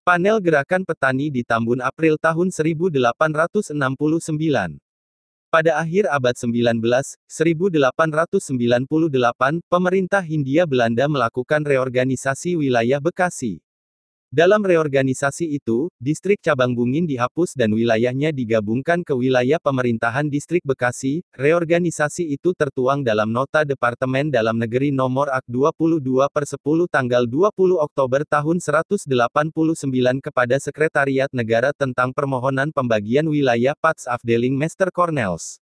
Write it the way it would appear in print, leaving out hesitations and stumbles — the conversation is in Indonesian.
Panel Gerakan Petani di Tambun April tahun 1869. Pada akhir abad 19, 1898, pemerintah Hindia Belanda melakukan reorganisasi wilayah Bekasi. Dalam reorganisasi itu, distrik cabang Bungin dihapus dan wilayahnya digabungkan ke wilayah pemerintahan distrik Bekasi. Reorganisasi itu tertuang dalam Nota Departemen Dalam Negeri Nomor AK 22/10 tanggal 20 Oktober tahun 189 kepada Sekretariat Negara tentang permohonan pembagian wilayah Pats Afdeling Meester Cornels.